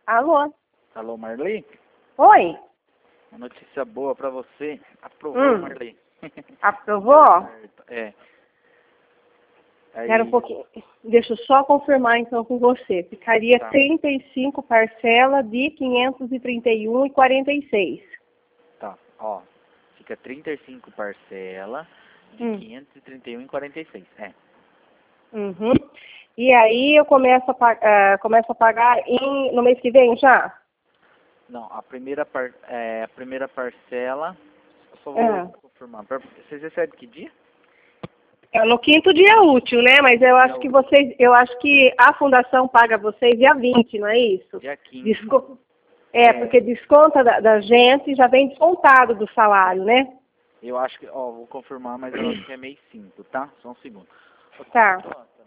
Alô? Alô, Marli? Oi? Uma notícia boa pra você. Aprovou, Marli. Aprovou? É. Aí, Espera um pouquinho. Deixa eu só confirmar então com você. Ficaria Tá. 35 parcela de 531,46. tá, ó. Fica 35 parcela de 531,46. É. Uhum. E aí eu começo a pagar no mês que vem já? Não, a primeira parcela, eu só vou confirmar. Vocês recebem que dia? É no 5º dia útil, né? Mas eu acho que acho que a fundação paga vocês dia 20, não é isso? Dia 15. Porque desconta da gente, já vem descontado do salário, né? Eu acho que, ó, vou confirmar, mas eu acho que é mês 5, tá? Só um segundo. Tá.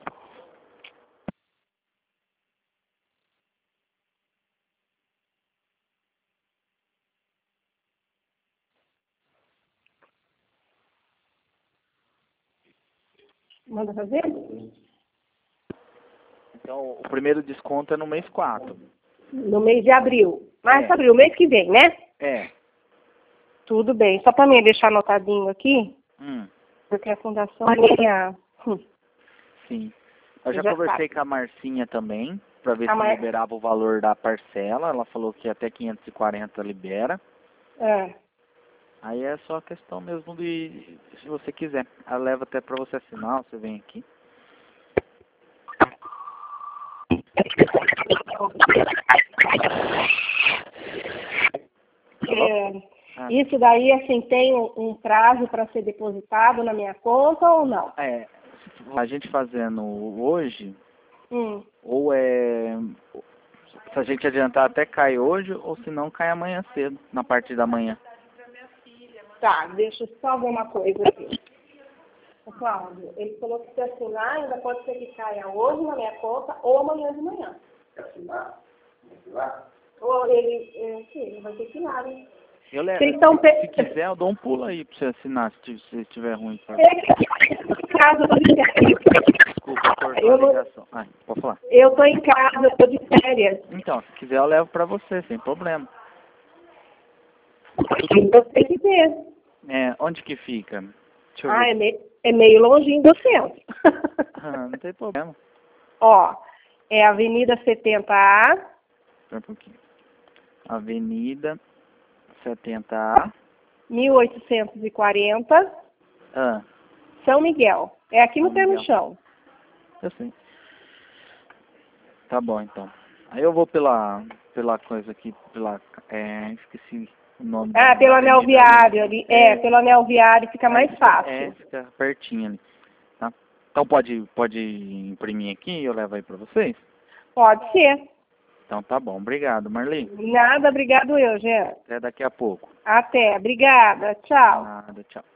Manda fazer? Então, o primeiro desconto é no mês 4. No mês de abril. Março, abril, mês que vem, né? É. Tudo bem. Só para mim deixar anotadinho aqui, porque a fundação ganha. Sim. Eu já Já conversei sabe. com a Marcinha também, pra ver A se liberava o valor da parcela. Ela falou que até 540 libera. É. Aí é só questão mesmo de, se você quiser. Ela leva até pra você assinar, você vem aqui. Isso daí, assim, tem um prazo para ser depositado na minha conta ou não? É, a gente fazendo hoje, ou se a gente adiantar até cai hoje, ou se não cai amanhã cedo, na parte da manhã. Tá, deixa eu só ver uma coisa aqui. O Cláudio, ele falou que se assinar, ainda pode ser que caia hoje na minha conta ou amanhã de manhã. Se assinar? Ou ele vai ter que ir lá, né? Eu levo. Se quiser, eu dou um pulo aí pra você assinar, se estiver ruim. Caso eu tô de férias. Desculpa, cortou a ligação. Pode falar. Eu tô em casa, eu tô de férias. Então, se quiser, eu levo pra você, sem problema. Eu tenho que ver. Onde que fica? Deixa eu ver. É meio longinho do centro. Não tem problema. Ó, é Avenida 70A. Espera um pouquinho. Avenida 70A. 1840. São Miguel. É aqui no pé no chão. Eu sei. Tá bom, então. Aí eu vou pela coisa aqui, esqueci o nome. Pelo anel viário ali. Pelo anel viário fica mais fácil. Fica pertinho ali. Tá? Então pode imprimir aqui e eu levo aí pra vocês? Pode ser. Então tá bom. Obrigado, Marli. Nada, obrigado eu, Jean. Até daqui a pouco. Até, obrigada. Tchau. Nada, tchau.